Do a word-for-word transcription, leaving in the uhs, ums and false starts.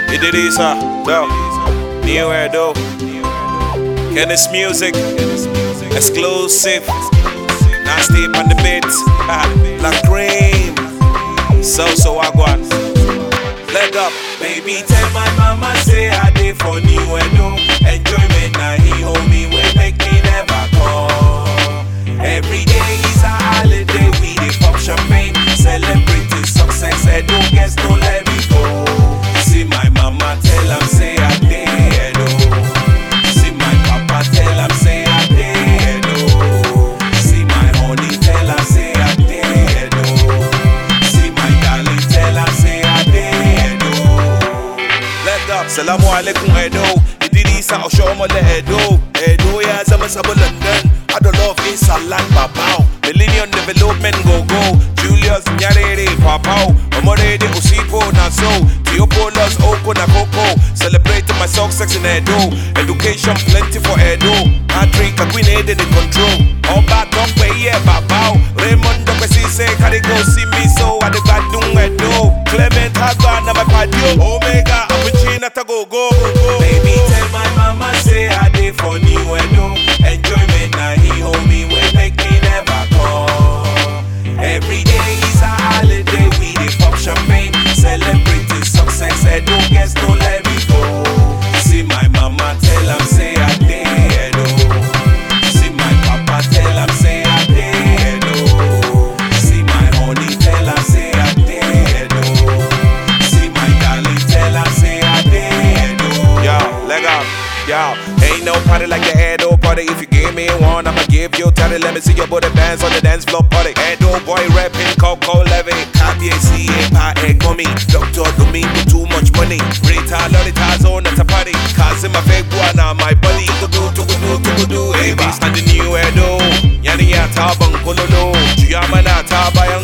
Idrissa, well, New Edo, Kenneth Music, exclusive, Nasty on the beat, La Cream, so so wagwan, leg up. Baby, tell my mama say I did for New Edo. Enjoyment now he hold me when make me never call. Every day is a holiday, we dey pop champagne, celebrating success. Edo guess don't let me go. See my mama tell am say I dey Edo. See my papa tell am say I dey Edo. See my honey tell am say I dey Edo. See my darling tell am say I dey Edo. Leg up, salamu alaikum Edo, Idrissa Oshomole Edo, Edo ya zama sabo London, I don't love is a land babao, Millennium Development go go, Julius Nyarere papao, Omorede Osipo na so, Theopolis Oko na Coco, celebrating my success in Edo, education plenty for Edo, Patrick Aguinede the control, all back up way yeah babao, Raymond Dokwesi say carry go see me so I the bad dung Edo, Clement Hagana my patio, Omega Apuchina Tago go go. Baby tell my mama say I did for New Edo. Enjoyment now he hold me when make me never call. Every day is a holiday, we dey pop champagne, celebrating success. Edo guess don't let me go. See my mama tell am say I dey Edo. See my papa tell am say I dey Edo. See my honey tell am say I dey Edo. See my darling tell am say I dey Edo. Yo, leg up, yo, ain't no party like the Edo party. If you give me one, I'ma give you thirty. Let me see your booty dance on the dance floor party. Edo boy rapping, Coco Levy, K B C, Pa Egomi, Doctor Domingo, too much money. Rita Lolita zone at a party. Cause in my fake one, my buddy. To do, to do, to do, baby. Stand the New Edo, Yani Yata Bankololo, Juyamana Tabayan.